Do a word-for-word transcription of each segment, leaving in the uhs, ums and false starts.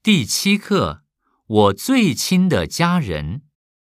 第七课，我最亲的家人。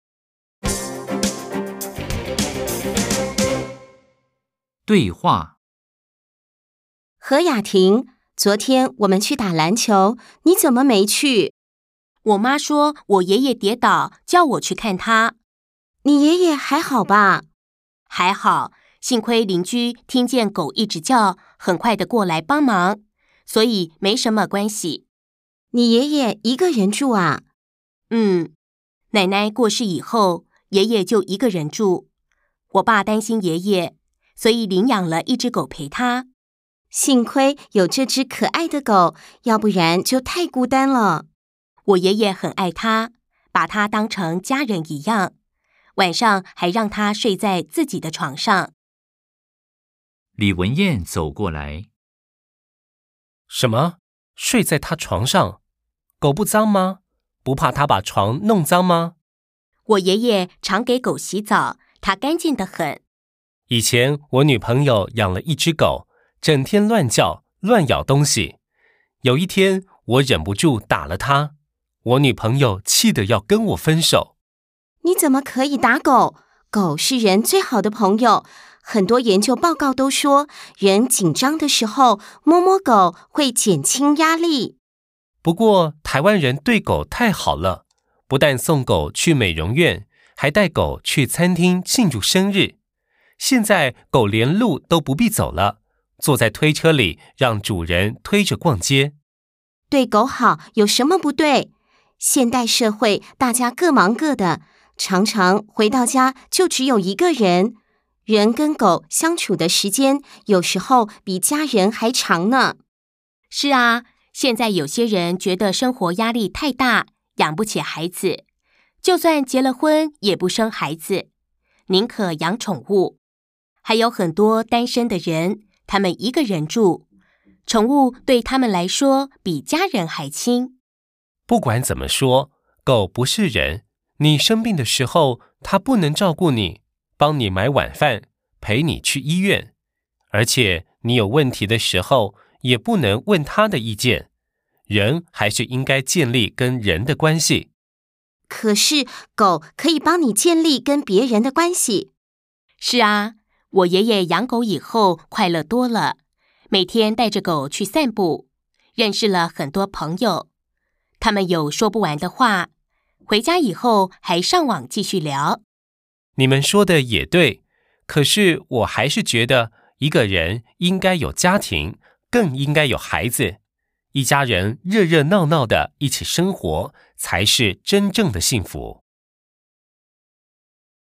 对话。 何雅婷，昨天我们去打篮球，你怎么没去？ 我妈说我爷爷跌倒，叫我去看他。 你爷爷还好吧？ 还好，幸亏邻居听见狗一直叫，很快的过来帮忙，所以没什么关系。 你爷爷一个人住啊？ 嗯，奶奶过世以后，爷爷就一个人住。我爸担心爷爷，所以领养了一只狗陪他。 幸亏有这只可爱的狗，要不然就太孤单了。 我爷爷很爱它，把它当成家人一样，晚上还让它睡在自己的床上。 李文燕走过来。 什么？睡在他床上？狗不脏吗？不怕他把床弄脏吗？ 我爷爷常给狗洗澡，它干净得很。 以前我女朋友养了一只狗，整天乱叫乱咬东西。有一天我忍不住打了它，我女朋友气得要跟我分手。 你怎么可以打狗？狗是人最好的朋友，很多研究报告都说，人紧张的时候摸摸狗会减轻压力。 不过台湾人对狗太好了，不但送狗去美容院，还带狗去餐厅庆祝生日。现在狗连路都不必走了，坐在推车里让主人推着逛街。 对狗好有什么不对？现代社会大家各忙各的，常常回到家就只有一个人，人跟狗相处的时间有时候比家人还长呢。 是啊，现在有些人觉得生活压力太大，养不起孩子，就算结了婚也不生孩子，宁可养宠物。还有很多单身的人，他们一个人住，宠物对他们来说比家人还亲。 不管怎么说，狗不是人，你生病的时候，它不能照顾你，帮你买晚饭，陪你去医院，而且你有问题的时候，也不能问他的意见。人还是应该建立跟人的关系。 可是狗可以帮你建立跟别人的关系。 是啊，我爷爷养狗以后快乐多了，每天带着狗去散步，认识了很多朋友。他们有说不完的话，回家以后还上网继续聊。 你们说的也对，可是我还是觉得一个人应该有家庭，更应该有孩子。一家人热热闹闹的一起生活，才是真正的幸福。